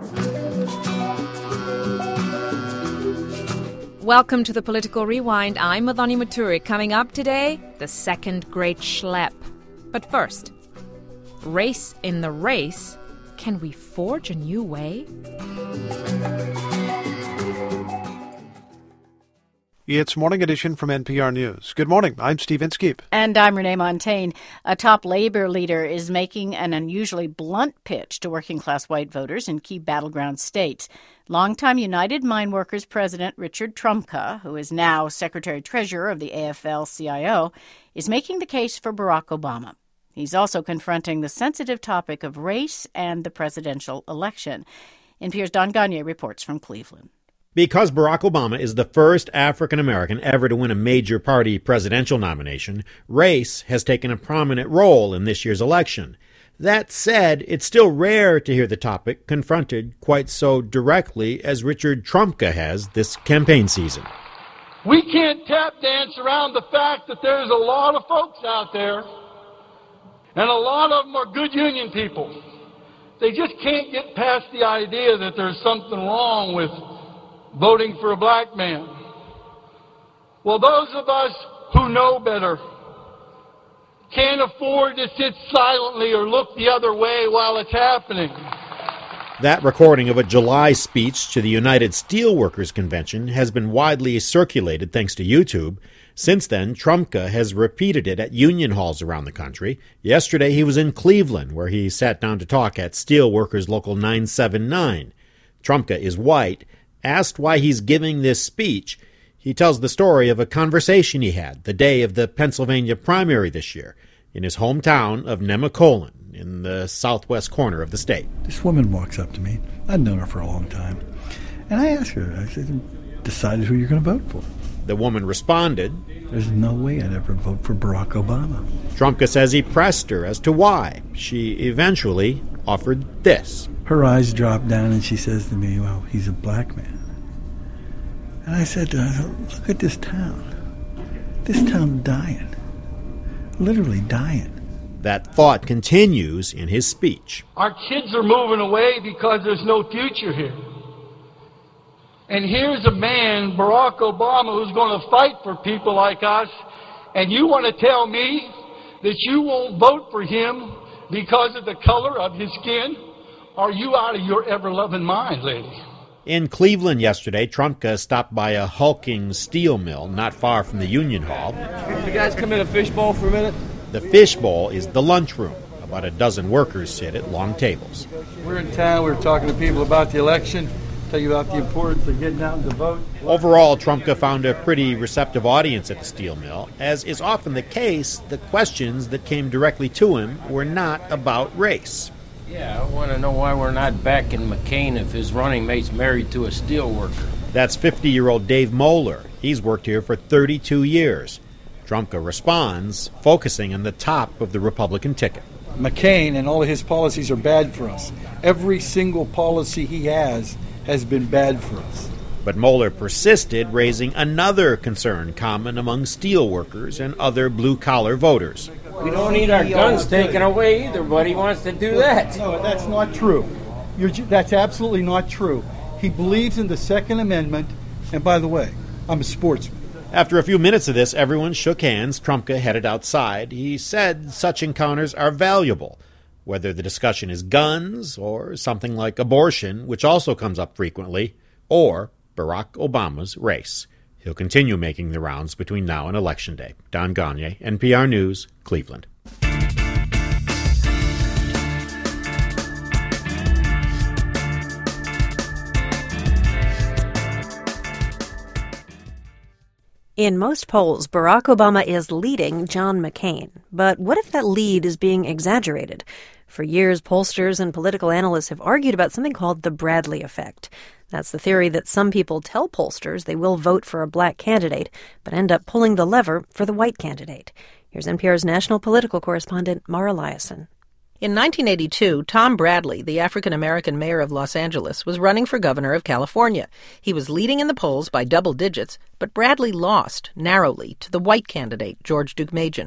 Welcome to the Political Rewind. I'm Madhani Maturi. Coming up today, the second great schlep. But first, race in the race. Can we forge a new way? It's Morning Edition from NPR News. Good morning. I'm Steve Inskeep. And I'm Renee Montaigne. A top Labour leader is making an unusually blunt pitch to working-class white voters in key battleground states. Longtime United Mine Workers President Richard Trumka, who is now Secretary-Treasurer of the AFL-CIO, is making the case for Barack Obama. He's also confronting the sensitive topic of race and the presidential election. NPR's Don Gagné reports from Cleveland. Because Barack Obama is the first African-American ever to win a major party presidential nomination, race has taken a prominent role in this year's election. That said, it's still rare to hear the topic confronted quite so directly as Richard Trumka has this campaign season. We can't tap dance around the fact that there's a lot of folks out there, and a lot of them are good union people. They just can't get past the idea that there's something wrong with voting for a black man. Well, those of us who know better can't afford to sit silently or look the other way while it's happening. That recording of a July speech to the United Steelworkers Convention has been widely circulated thanks to YouTube. Since then, Trumka has repeated it at union halls around the country. Yesterday, he was in Cleveland, where he sat down to talk at Steelworkers Local 979. Trumka is white. Asked why he's giving this speech, he tells the story of a conversation he had the day of the Pennsylvania primary this year in his hometown of Nemacolin in the southwest corner of the state. This woman walks up to me. I'd known her for a long time. And I asked her, I said, decided who you're going to vote for. The woman responded, there's no way I'd ever vote for Barack Obama. Trumka says he pressed her as to why. She eventually offered this. Her eyes dropped down and she says to me, well, he's a black man. And I said to her, look at this town. This town's dying. Literally dying. That thought continues in his speech. Our kids are moving away because there's no future here. And here's a man, Barack Obama, who's going to fight for people like us. And you want to tell me that you won't vote for him because of the color of his skin? Are you out of your ever-loving mind, lady? In Cleveland yesterday, Trumka stopped by a hulking steel mill not far from the Union Hall. You guys come in a fishbowl for a minute? The fishbowl is the lunchroom. About a dozen workers sit at long tables. We're in town. We're talking to people about the election, tell you about the importance of getting out to vote. Overall, Trumka found a pretty receptive audience at the steel mill. As is often the case, the questions that came directly to him were not about race. Yeah, I want to know why we're not backing McCain if his running mate's married to a steel worker. That's 50-year-old Dave Moeller. He's worked here for 32 years. Trumka responds, focusing on the top of the Republican ticket. McCain and all of his policies are bad for us. Every single policy he has been bad for us. But Moeller persisted, raising another concern common among steel workers and other blue-collar voters. We don't need our guns taken away either, but he wants to do that. No, that's not true. That's absolutely not true. He believes in the Second Amendment, and by the way, I'm a sportsman. After a few minutes of this, everyone shook hands. Trumka headed outside. He said such encounters are valuable, whether the discussion is guns or something like abortion, which also comes up frequently, or Barack Obama's race. He'll continue making the rounds between now and Election Day. Don Gagné, NPR News, Cleveland. In most polls, Barack Obama is leading John McCain. But what if that lead is being exaggerated? For years, pollsters and political analysts have argued about something called the Bradley effect. That's the theory that some people tell pollsters they will vote for a black candidate, but end up pulling the lever for the white candidate. Here's NPR's national political correspondent, Mara Liasson. In 1982, Tom Bradley, the African-American mayor of Los Angeles, was running for governor of California. He was leading in the polls by double digits, but Bradley lost, narrowly, to the white candidate, George Deukmejian.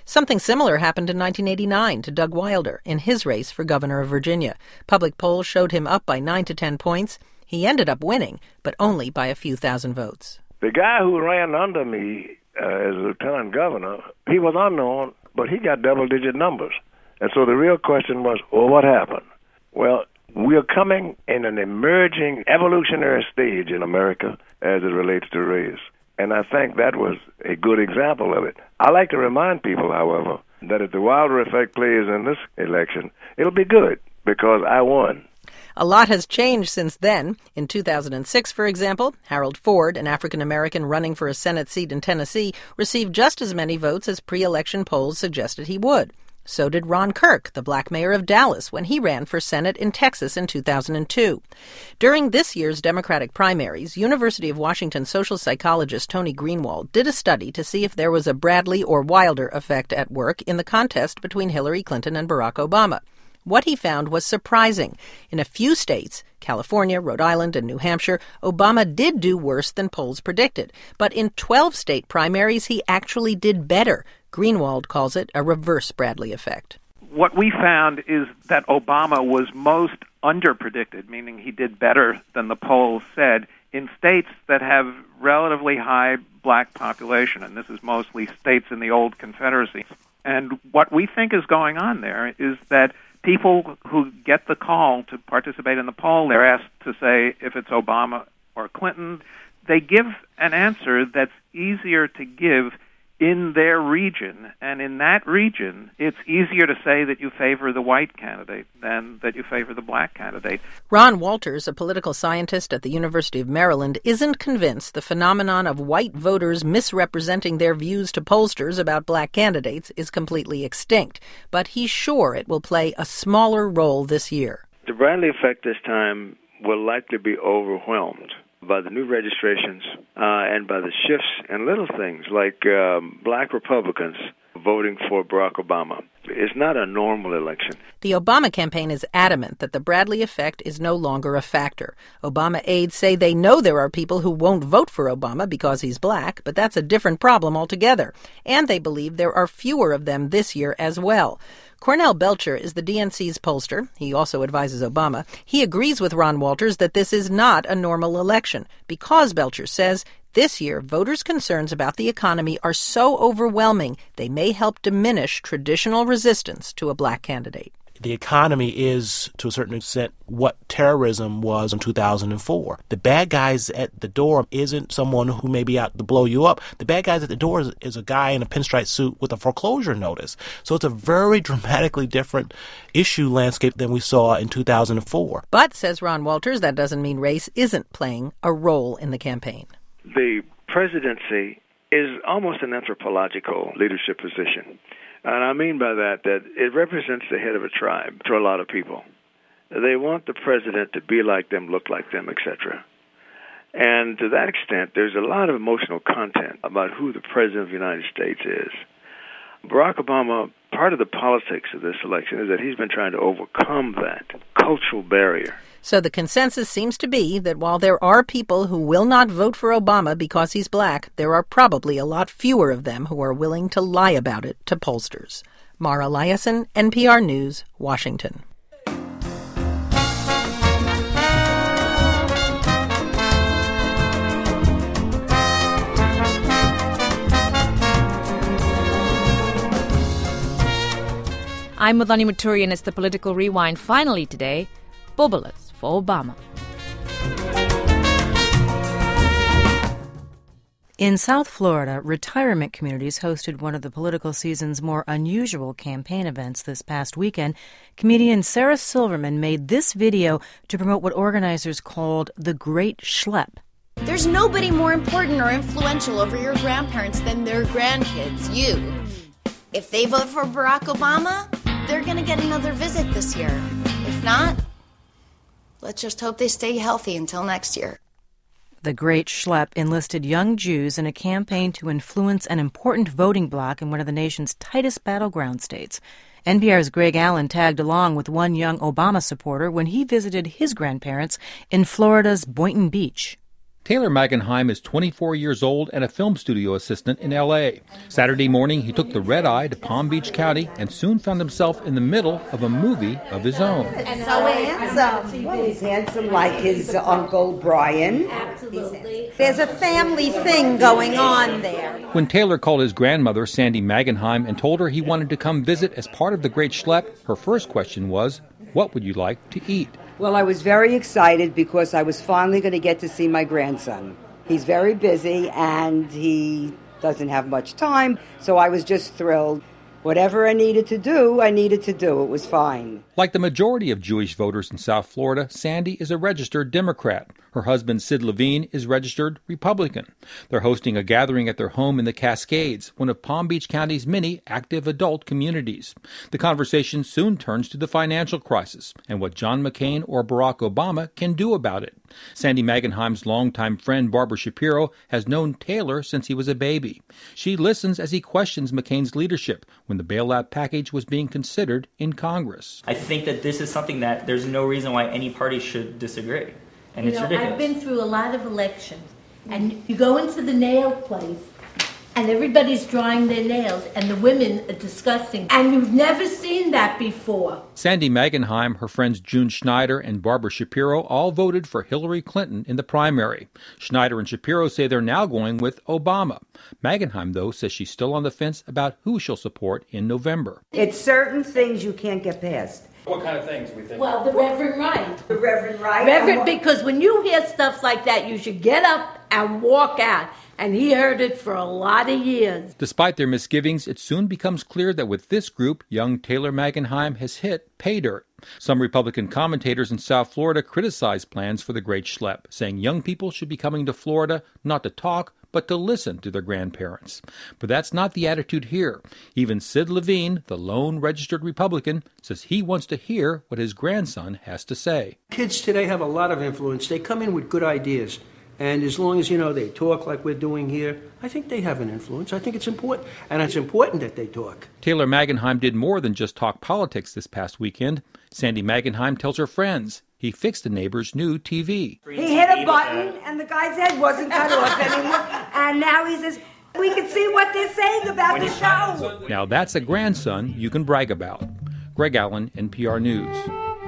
Something similar happened in 1989 to Doug Wilder in his race for governor of Virginia. Public polls showed him up by 9 to 10 points. He ended up winning, but only by a few thousand votes. The guy who ran under me as lieutenant governor, he was unknown, but he got double-digit numbers. And so the real question was, well, what happened? Well, we're coming in an emerging evolutionary stage in America as it relates to race. And I think that was a good example of it. I like to remind people, however, that if the Wilder effect plays in this election, it'll be good because I won. A lot has changed since then. In 2006, for example, Harold Ford, an African-American running for a Senate seat in Tennessee, received just as many votes as pre-election polls suggested he would. So did Ron Kirk, the black mayor of Dallas, when he ran for Senate in Texas in 2002. During this year's Democratic primaries, University of Washington social psychologist Tony Greenwald did a study to see if there was a Bradley or Wilder effect at work in the contest between Hillary Clinton and Barack Obama. What he found was surprising. In a few states, California, Rhode Island, and New Hampshire, Obama did do worse than polls predicted. But in 12 state primaries, he actually did better. Greenwald calls it a reverse Bradley effect. What we found is that Obama was most underpredicted, meaning he did better than the polls said, in states that have relatively high black population, and this is mostly states in the old Confederacy. And what we think is going on there is that people who get the call to participate in the poll, they're asked to say if it's Obama or Clinton. They give an answer that's easier to give in their region. And in that region, it's easier to say that you favor the white candidate than that you favor the black candidate. Ron Walters, a political scientist at the University of Maryland, isn't convinced the phenomenon of white voters misrepresenting their views to pollsters about black candidates is completely extinct. But he's sure it will play a smaller role this year. The Bradley effect this time will likely be overwhelmed by the new registrations and by the shifts in little things like black Republicans voting for Barack Obama. It's not a normal election. The Obama campaign is adamant that the Bradley effect is no longer a factor. Obama aides say they know there are people who won't vote for Obama because he's black, but that's a different problem altogether. And they believe there are fewer of them this year as well. Cornell Belcher is the DNC's pollster. He also advises Obama. He agrees with Ron Walters that this is not a normal election because, Belcher says, this year voters' concerns about the economy are so overwhelming they may help diminish traditional resistance to a black candidate. The economy is, to a certain extent, what terrorism was in 2004. The bad guys at the door isn't someone who may be out to blow you up. The bad guys at the door is a guy in a pinstripe suit with a foreclosure notice. So it's a very dramatically different issue landscape than we saw in 2004. But, says Ron Walters, that doesn't mean race isn't playing a role in the campaign. The presidency is almost an anthropological leadership position. And I mean by that it represents the head of a tribe to a lot of people. They want the president to be like them, look like them, etc. And to that extent, there's a lot of emotional content about who the president of the United States is. Barack Obama, part of the politics of this election is that he's been trying to overcome that cultural barrier. So the consensus seems to be that while there are people who will not vote for Obama because he's black, there are probably a lot fewer of them who are willing to lie about it to pollsters. Mara Liasson, NPR News, Washington. I'm Madhani Maturi, and it's the Political Rewind. Finally today, Bubbleas for Obama. In South Florida, retirement communities hosted one of the political season's more unusual campaign events this past weekend. Comedian Sarah Silverman made this video to promote what organizers called the Great Schlep. There's nobody more important or influential over your grandparents than their grandkids, you. If they vote for Barack Obama, they're going to get another visit this year. If not, let's just hope they stay healthy until next year. The Great Schlep enlisted young Jews in a campaign to influence an important voting bloc in one of the nation's tightest battleground states. NPR's Greg Allen tagged along with one young Obama supporter when he visited his grandparents in Florida's Boynton Beach. Taylor Magenheim is 24 years old and a film studio assistant in L.A. Saturday morning, he took the red eye to Palm Beach County and soon found himself in the middle of a movie of his own. And so handsome. Well, he's handsome like his Uncle Brian. Absolutely. There's a family thing going on there. When Taylor called his grandmother, Sandy Magenheim, and told her he wanted to come visit as part of the Great Schlep, her first question was, "What would you like to eat?" Well, I was very excited because I was finally going to get to see my grandson. He's very busy and he doesn't have much time, so I was just thrilled. Whatever I needed to do, It was fine. Like the majority of Jewish voters in South Florida, Sandy is a registered Democrat. Her husband, Sid Levine, is registered Republican. They're hosting a gathering at their home in the Cascades, one of Palm Beach County's many active adult communities. The conversation soon turns to the financial crisis and what John McCain or Barack Obama can do about it. Sandy Magenheim's longtime friend, Barbara Shapiro, has known Taylor since he was a baby. She listens as he questions McCain's leadership when the bailout package was being considered in Congress. I think that this is something that there's no reason why any party should disagree. And it's ridiculous. I've been through a lot of elections, and you go into the nail place, and everybody's drawing their nails, and the women are discussing, and you've never seen that before. Sandy Magenheim, her friends June Schneider and Barbara Shapiro all voted for Hillary Clinton in the primary. Schneider and Shapiro say they're now going with Obama. Magenheim, though, says she's still on the fence about who she'll support in November. It's certain things you can't get past. What kind of things we think? Well, the Reverend Wright. The Reverend Wright? Reverend, because when you hear stuff like that, you should get up and walk out. And he heard it for a lot of years. Despite their misgivings, it soon becomes clear that with this group, young Taylor Magenheim has hit pay dirt. Some Republican commentators in South Florida criticize plans for the Great Schlep, saying young people should be coming to Florida not to talk, but to listen to their grandparents. But that's not the attitude here. Even Sid Levine, the lone registered Republican, says he wants to hear what his grandson has to say. Kids today have a lot of influence. They come in with good ideas. And as long as, they talk like we're doing here, I think they have an influence. I think it's important. And it's important that they talk. Taylor Magenheim did more than just talk politics this past weekend. Sandy Magenheim tells her friends he fixed a neighbor's new TV. He hit a button and the guy's head wasn't cut off anymore. And now he says, we can see what they're saying about the show. Now that's a grandson you can brag about. Greg Allen, NPR News.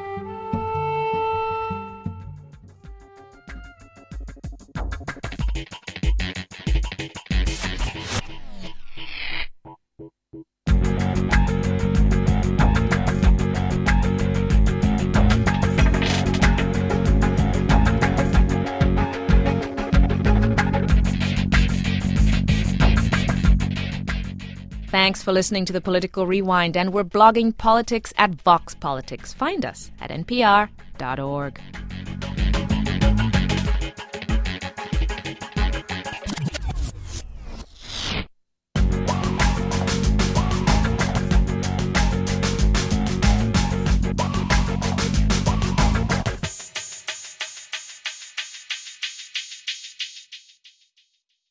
Thanks for listening to the Political Rewind, and we're blogging politics at Vox Politics. Find us at npr.org.